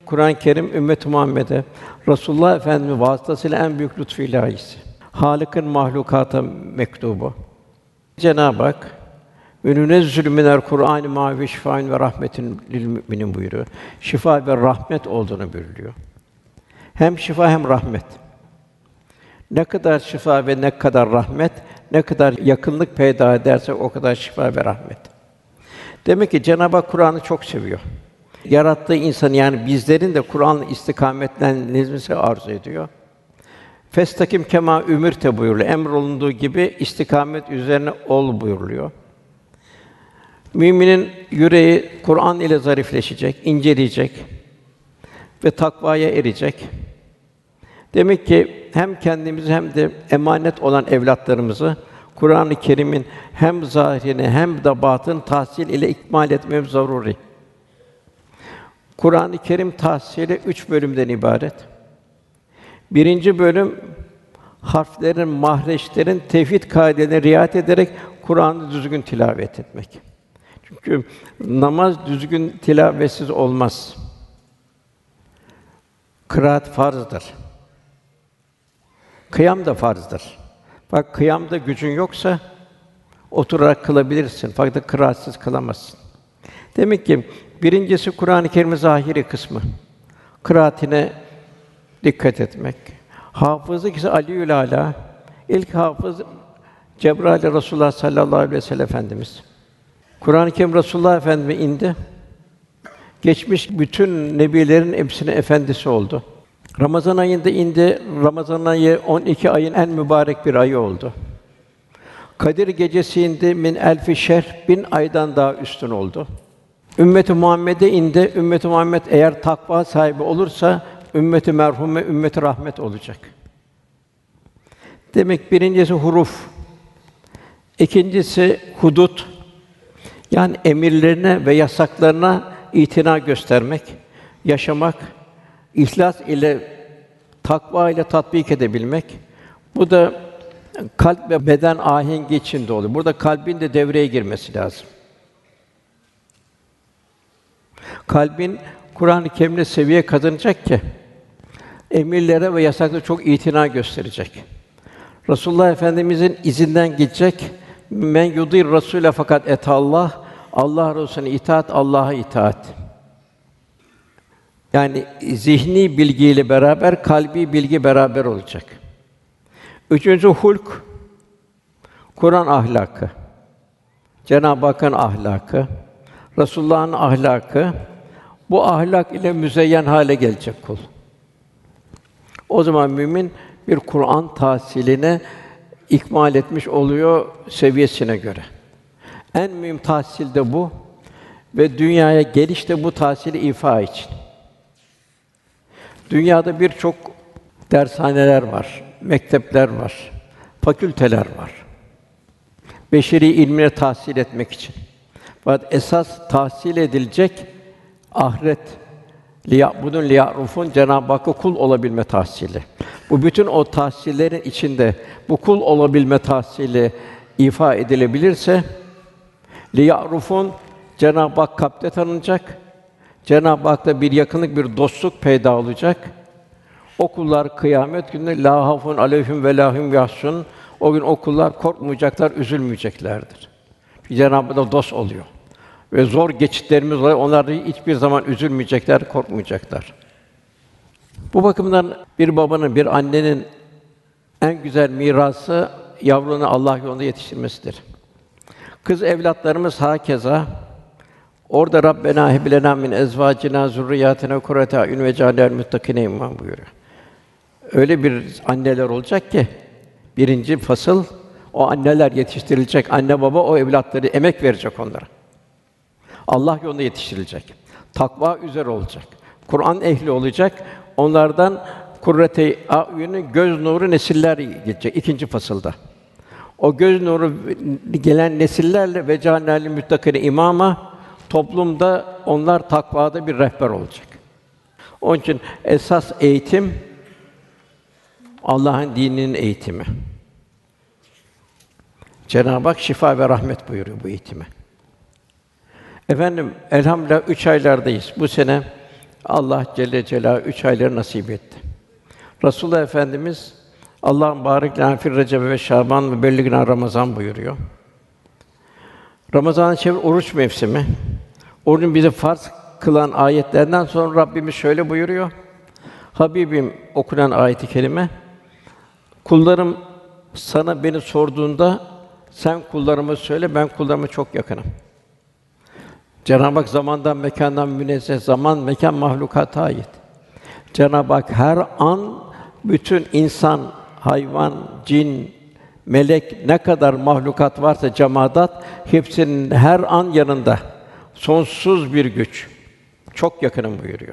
Kur'an-ı Kerim ümmet-i Muhammed'e Resulullah Efendimiz vasıtasıyla en büyük lütfu ilahisi. Hâlik'in mahlukata mektubu. Cenab-ı Hak ve nünezzülü minel Kur'ân mâ huve şifâun ve rahmetun lil müminin buyuruyor. Şifa ve rahmet olduğunu buyuruyor. Hem şifa hem rahmet. Ne kadar şifa ve ne kadar rahmet, ne kadar yakınlık peyda ederse o kadar şifa ve rahmet. Demek ki Cenab-ı Hak Kur'an'ı çok seviyor. Yarattığı insanı yani bizlerin de Kur'an'la istikametlenmesini arzu ediyor. Festakim kema ümirte buyuruluyor. Emrolunduğu gibi istikamet üzerine ol buyuruluyor. Müminin yüreği Kur'an ile zarifleşecek, inceleyecek ve takvaya erecek. Demek ki hem kendimizi hem de emanet olan evlatlarımızı Kur'an-ı Kerim'in hem zahirini hem de batın tahsil ile ikmal etmemiz zaruri. Kur'an-ı Kerim tahsili 3 bölümden ibaret. Birinci bölüm harflerin, mahreçlerin tevhid kaidelerine riayet ederek Kur'an'ı düzgün tilavet etmek. Çünkü namaz düzgün tilavetsiz olmaz. Kıraat farzdır. Kıyam da farzdır. Bak kıyamda gücün yoksa oturarak kılabilirsin fakat kıraatsiz kılamazsın. Demek ki birincisi Kur'an-ı Kerim'in zahiri kısmı. Kıraatine dikkat etmek. Hafızlık ise Aliül Âlâ. İlk hafız Cebrail Resulullah sallallahu aleyhi ve sellem Efendimiz. Kur'an-ı Kerim Resulullah Efendimiz'e indi. Geçmiş bütün nebilerin hepsinin efendisi oldu. Ramazan ayında indi. Ramazan ayı 12 ayın en mübarek bir ayı oldu. Kadir gecesi indi. Min elfi şehr 1000 aydan daha üstün oldu. Ümmet-i Muhammed'e indi. Ümmet-i Muhammed eğer takva sahibi olursa ümmeti merhume, ümmeti rahmet olacak. Demek birincisi huruf, ikincisi hudut. Yani emirlerine ve yasaklarına itina göstermek, yaşamak, ihlas ile, takva ile tatbik edebilmek. Bu da kalp ve beden ahengi içinde oluyor. Burada kalbin de devreye girmesi lazım. Kalbin Kur'an-ı Kerim'le seviye kazanacak ki emirlere ve yasaklara çok itina gösterecek. Resulullah Efendimizin izinden gidecek. Men yudir Rasûle fakat etallah. Allah Resulüne itaat, Allah'a itaat. Yani zihni bilgiyle beraber kalbi bilgi beraber olacak. Üçüncü hulk, Kur'an ahlakı. Cenab-ı Hakk'ın ahlakı, Resulullah'ın ahlakı. Bu ahlak ile müzeyyen hale gelecek kul. O zaman mümin bir Kur'an tahsiline ikmal etmiş oluyor seviyesine göre. En mühim tahsil de bu ve dünyaya geliş de bu tahsili ifa için. Dünyada birçok dershaneler var, mektepler var, fakülteler var. Beşeri ilmini tahsil etmek için. Fakat esas tahsil edilecek ahiret liya'budun liya'rufun Cenab-ı Hakk'a kul olabilme tahsili. Bu bütün o tahsillerin içinde bu kul olabilme tahsili ifa edilebilirse liya'rufun Cenab-ı Hak kalpte tanınacak. Cenab-ı Hak'la bir yakınlık, bir dostluk peyda olacak. O kullar kıyamet günü la hafun aleyhim ve la hum yahzun. O gün o kullar korkmayacaklar, üzülmeyeceklerdir. Çünkü Cenab-ı Hak dost oluyor. Ve zor geçitlerimiz var. Onlar da hiçbir zaman üzülmeyecekler, korkmayacaklar. Bu bakımdan bir babanın, bir annenin en güzel mirası yavrunu Allah yolunda yetiştirmesidir. Kız evlatlarımız hakeza. Orada Rabbena heb lena min ezvacina zurriyatina kurrate a'yun vec'alnâ muttaqîne imâ buyuruyor. Öyle bir anneler olacak ki birinci fasıl o anneler yetiştirilecek. Anne baba o evlatları emek verecek onlara. Allah yolunda yetiştirilecek. Takva üzere olacak. Kur'an ehli olacak. Onlardan kurrete a'yunu göz nuru nesiller gelecek ikinci fasılda. O göz nuru gelen nesillerle vec'alnâ muttaqîne imâma toplumda onlar takvada bir rehber olacak. Onun için esas eğitim Allah'ın dininin eğitimi. Cenab-ı Hak şifa ve rahmet buyuruyor bu eğitime. Efendim elhamdülillah 3 aylardayız. Bu sene Allah Celle Celaluhu 3 ayları nasip etti. Resulullah Efendimiz Allah'ın barik lana fir Recep ve Şaban ve bellighna Ramazan buyuruyor. Ramazan-ı Şerif oruç mevsimi. Orucun bize farz kılan ayetlerden sonra Rabbimiz şöyle buyuruyor. Habibim okunan ayet-i kerime, kullarım sana beni sorduğunda sen kullarıma söyle, ben kullarıma çok yakınım. Cenab-ı Hak zamandan, mekândan münezzeh, zaman, mekan mahlukata ait. Cenab-ı Hak her an bütün insan, hayvan, cin, melek ne kadar mahlukat varsa cemaat hepsinin her an yanında. Sonsuz bir güç. Çok yakınım buyuruyor.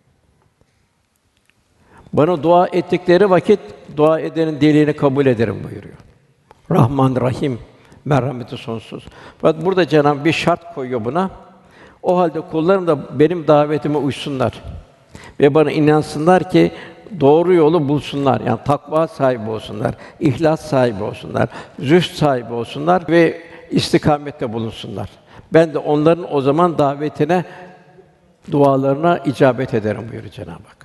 Bana dua ettikleri vakit dua edenin dileğini kabul ederim buyuruyor. Rahman Rahim, merhameti sonsuz. Fakat burada Cenab-ı bir şart koyuyor buna. O halde kullarım da benim davetime uysunlar ve bana inansınlar ki doğru yolu bulsunlar. Yani takva sahibi olsunlar, ihlas sahibi olsunlar, zühd sahibi olsunlar ve istikamette bulunsunlar. Ben de onların o zaman davetine, dualarına icabet ederim buyuruyor Cenab-ı Hak.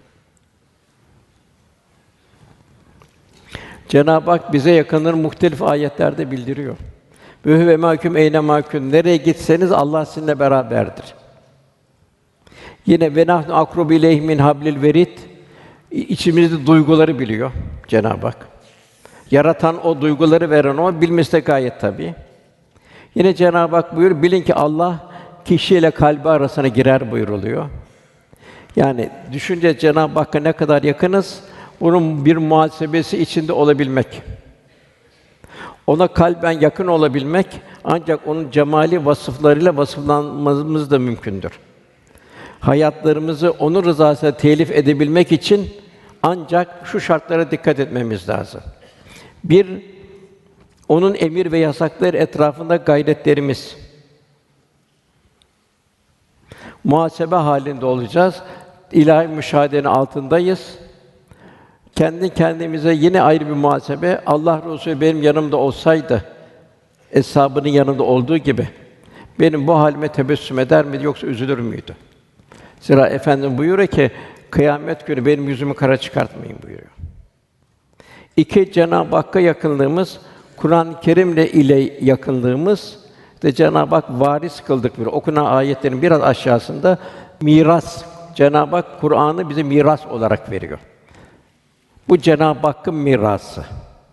Cenab-ı Hak bize yakınlığını muhtelif ayetlerde bildiriyor. Ve mâkûm eyne mâkûn. Nereye gitseniz Allah sizinle beraberdir. Yine ve nahnu akrabu ileyhi min hablil verid. İçimizde duyguları biliyor Cenab-ı Hak. Yaratan o, duyguları veren o, bilmesi de gayet tabii. Yine Cenab-ı Hak buyuruyor, bilin ki Allah kişiyle kalbi arasına girer buyuruluyor. Yani düşünce Cenab-ı Hakk'a ne kadar yakınız, bunun bir muhasebesi içinde olabilmek. Ona kalben yakın olabilmek, ancak onun cemali vasıflarıyla vasıflanmamız da mümkündür. Hayatlarımızı onun rızasına telif edebilmek için ancak şu şartlara dikkat etmemiz lazım. Bir, onun emir ve yasakları etrafında gayretlerimiz. Muhasebe halinde olacağız. İlahi müşahedenin altındayız. Kendi kendimize yine ayrı bir muhasebe. Allah Resulü benim yanımda olsaydı, eshabının yanında olduğu gibi benim bu halime tebessüm eder miydi yoksa üzülür müydü? Zira Efendimiz buyuruyor ki kıyamet günü benim yüzümü kara çıkartmayın buyuruyor. İki, Cenab-ı Hakk'a yakınlığımız, Kur'an-ı Kerim'le ile yakınlığımız de Cenab-ı Hak varis kıldık buyuruyor. Okunan ayetlerin biraz aşağısında miras. Cenab-ı Hak Kur'an'ı bize miras olarak veriyor. Bu Cenab-ı Hakk'ın mirası.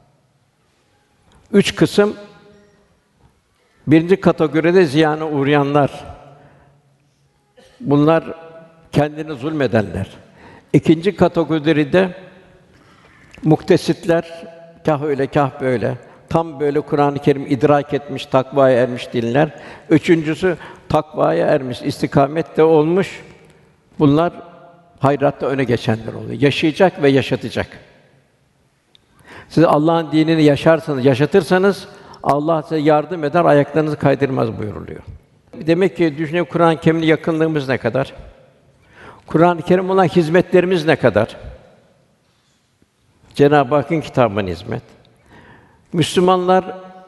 3 kısım. Birinci kategoride ziyana uğrayanlar. Bunlar kendini zulmedenler. İkinci kategoride muktesitler, kâh öyle kâh böyle. Tam böyle Kur'an-ı Kerim idrak etmiş, takvaya ermiş dinler. Üçüncüsü takvaya ermiş, istikamette olmuş. Bunlar hayratta öne geçenler oluyor. Yaşayacak ve yaşatacak. Siz Allah'ın dinini yaşarsanız, yaşatırsanız Allah size yardım eder, ayaklarınızı kaydırmaz buyuruluyor. Demek ki düşünün Kur'an-ı Kerim'le yakınlığımız ne kadar? Kur'an-ı Kerim olan hizmetlerimiz ne kadar? Cenab-ı Hakk'ın kitabına hizmet. Müslümanlar,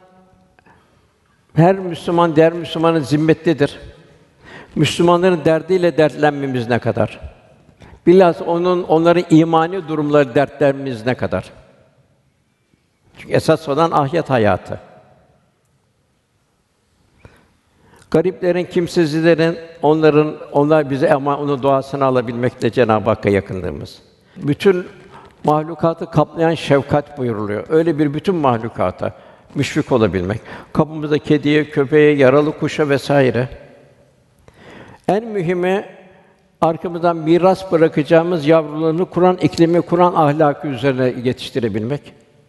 her Müslüman diğer Müslümanın zimmetlidir. Müslümanların derdiyle dertlenmemiz ne kadar? Bilhassa onların imani durumları, dertlerimiz ne kadar? Çünkü esas olan ahiret hayatı. Gariplerin, kimsesizlerin, onlar bize ama onun duasını alabilmekle Cenab-ı Hakk'a yakınlığımız. Bütün mahlukatı kaplayan şefkat buyuruluyor. Öyle bir bütün mahlukata müşfik olabilmek. Kapımızda kediye, köpeğe, yaralı kuşa vesaire. En mühimi arkamızdan miras bırakacağımız yavrularını Kur'an iklimi, Kur'an ahlakı üzerine yetiştirebilmek.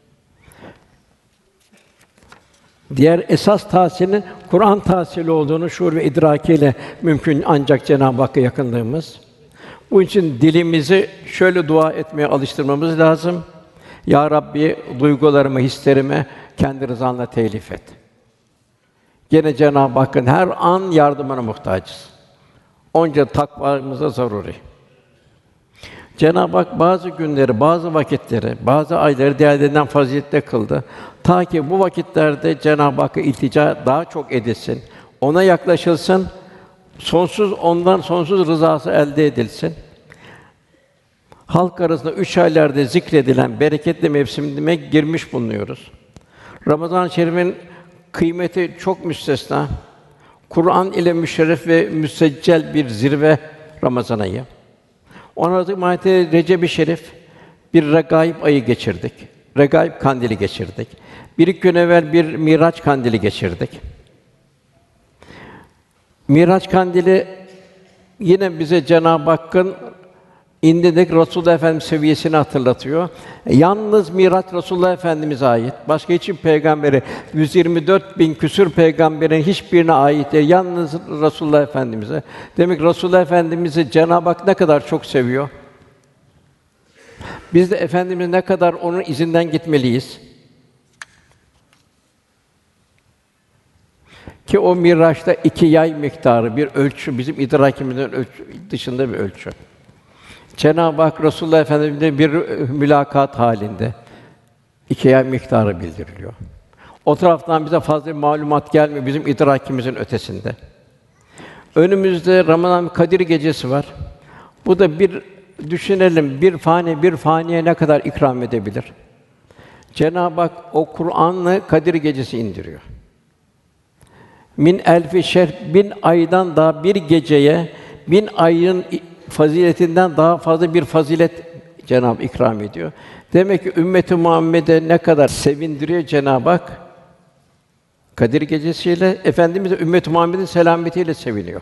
Diğer esas tahsilin Kur'an tahsili olduğunu şuur ve idrakiyle mümkün ancak Cenab-ı Hakk'a yakınlığımız. Bunun için dilimizi şöyle dua etmeye alıştırmamız lazım. Ya Rabbi, duygularımı, hislerimi kendi rızanla telif et. Gene Cenab-ı Hakk'ın her an yardımına muhtacız. Onca takvamıza zaruri. Cenab-ı Hak bazı günleri, bazı vakitleri, bazı ayları diğerlerinden faziletli kıldı. Ta ki bu vakitlerde Cenab-ı Hakk'a iltica daha çok edilsin, ona yaklaşılsın, ondan sonsuz rızası elde edilsin. halk arasında 3 aylarda zikredilen bereketli mevsimine girmiş bulunuyoruz. Ramazan-ı Şerif'in kıymeti çok müstesna. Kur'an ile müşerref ve müseccel bir zirve Ramazan ayı. 16 Mayıs Recep-i Şerif bir Regaib ayı geçirdik. Regaib kandili geçirdik. Bir iki gün evvel bir Miraç kandili geçirdik. Miraç kandili yine bize Cenab-ı Hakk'ın indirdik Resulullah Efendimiz seviyesini hatırlatıyor. Yalnız Miraç Resulullah Efendimize ait. Başka hiçbir peygambere 124 bin küsur peygamberin hiçbirine ait değil. Yalnız Resulullah Efendimize. Demek Resulullah Efendimizi Cenab-ı Hak ne kadar çok seviyor. Biz de Efendimiz ne kadar onun izinden gitmeliyiz. Ki o Miraç'ta 2 yay miktarı bir ölçü, bizim idrakimizin dışında bir ölçü. Cenab-ı Hak Resulullah Efendimiz'le bir mülakat halinde 2 yay miktarı bildiriliyor. O taraftan bize fazla bir malumat gelmiyor, bizim idrakimizin ötesinde. Önümüzde Ramazan Kadir Gecesi var. Bu da bir düşünelim, bir faniye ne kadar ikram edebilir? Cenab-ı Hak o Kur'an'la Kadir Gecesi indiriyor. Min elfi şehr, 1000 aydan daha bir geceye 1000 ayın faziletinden daha fazla bir fazilet Cenab-ı ikram ediyor. Demek ki ümmeti Muhammed'e ne kadar sevindiriyor Cenab-ı Hak Kadir Gecesi'yle, Efendimiz de ümmeti Muhammed'in selametiyle seviniyor.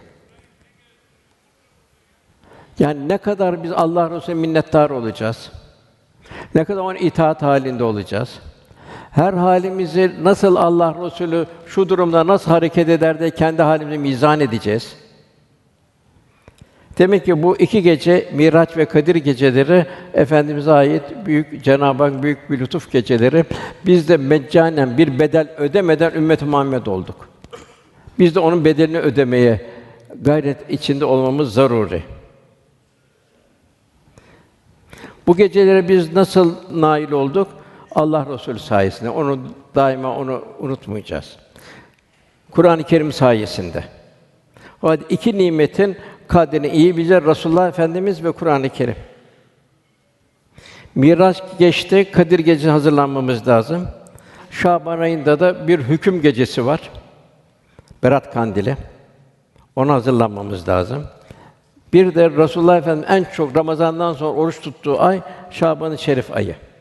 Yani ne kadar biz Allah Resulü'ne minnettar olacağız. Ne kadar ona itaat halinde olacağız. Her halimizi nasıl Allah Resulü şu durumda nasıl hareket eder de kendi halimizi mizan edeceğiz. Demek ki bu 2 gece Miraç ve Kadir geceleri Efendimize ait büyük Cenab-ı Hak büyük bir lütuf geceleri. Biz de meccanen bir bedel ödemeden ümmet-i Muhammed olduk. Biz de onun bedelini ödemeye gayret içinde olmamız zaruri. Bu gecelere biz nasıl nail olduk? Allah Resulü sayesinde. Onu daima unutmayacağız. Kur'an-ı Kerim sayesinde. O halde 2 nimetin kadrini iyi bilir Resulullah Efendimiz ve Kur'an-ı Kerim. Miraç geçti, Kadir Gecesi'ne hazırlanmamız lazım. Şaban ayında da bir hüküm gecesi var. Berat Kandili. Ona hazırlanmamız lazım. Bir de Resulullah Efendimiz en çok Ramazan'dan sonra oruç tuttuğu ay Şaban-ı Şerif ayı.